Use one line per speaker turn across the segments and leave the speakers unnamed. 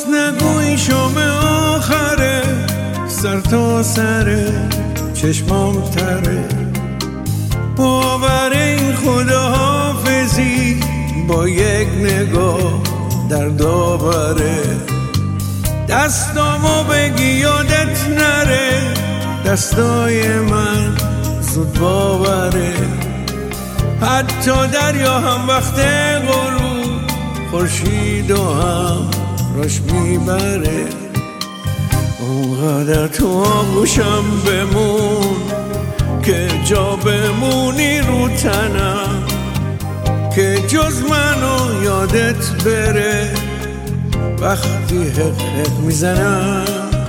درست نگوی شام آخره، سر تا سر چشمام تره، باور این خداحافظی با یک نگاه در داوره. دستامو بگی یادت نره، دستای من زود باوره. حتی دریا هم وقت غروب خورشید و هم راش میبره. اونقدر تو آغوشم بمون که جا بمونی رو تنم، که جز منو یادت بره وقتی حق حق میزنم.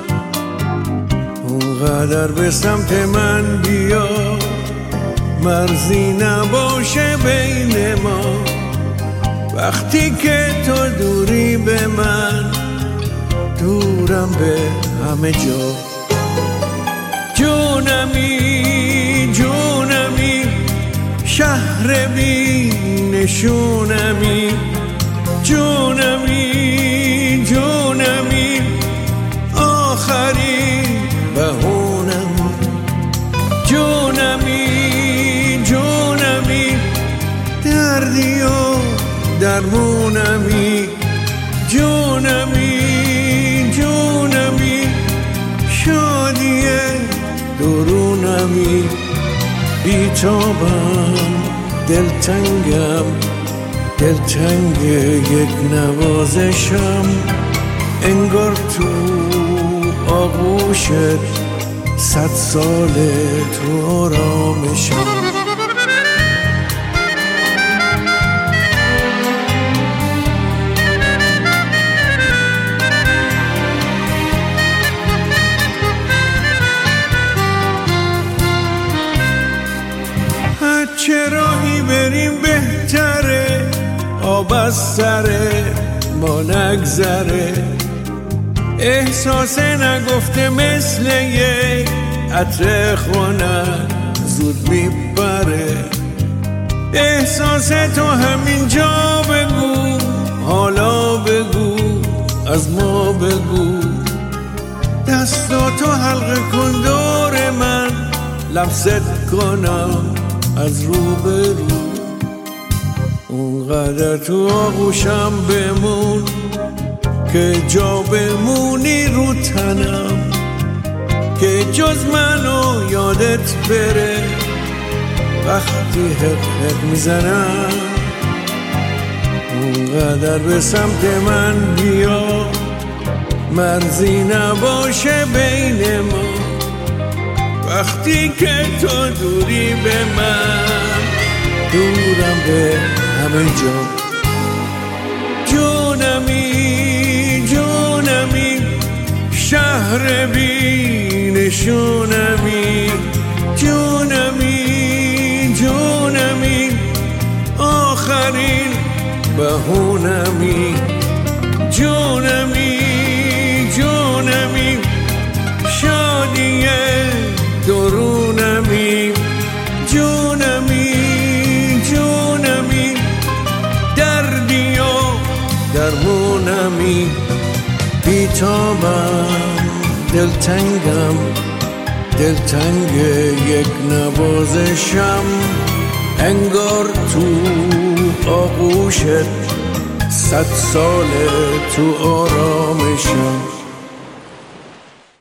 اونقدر به سمت من بیا، مرزی نباشه بین ما. وقتی که تو دوری به من، دورم به همه جا. جونمی جونمی شهر بی نشونمی، جونمی جونمی آخرین بهونم. جونمی جونمی دردی و درمونمی، جونمی جونمی شادی درونمی. بیتابم دلتنگم، دلتنگ یک نوازشم، انگار تو آغوشت 100 ساله تو آرامشم. چه راهی بریم بهتره، آب از سره ما نگذره. احساس نگفته مثل یک عطر خونک زود میبره. احساس تو همینجا بگو، حالا بگو، از ما بگو. دستاتو حلقه کن دور من، لمست کنم از رو به رو. اونقدر تو آغوشم بمون که جا بمونی رو تنم، که جز منو یادت بره وقتی حق حق میزنم. اونقدر به سمت من بیا، مرزی نباشه بین ما. وقتی که تو دوری به من، دورم به همه جا. جونمی جونمی شهر بی نشونمی، جونمی جونمی آخرین بهونمی. جونمی جونمی شادی درونمی، جونمی جونمی دردی و درمونمی. بیتابم دلتنگم، دلتنگ یک نوازشم، انگار تو آغوشت 100 ساله تو آرامشم.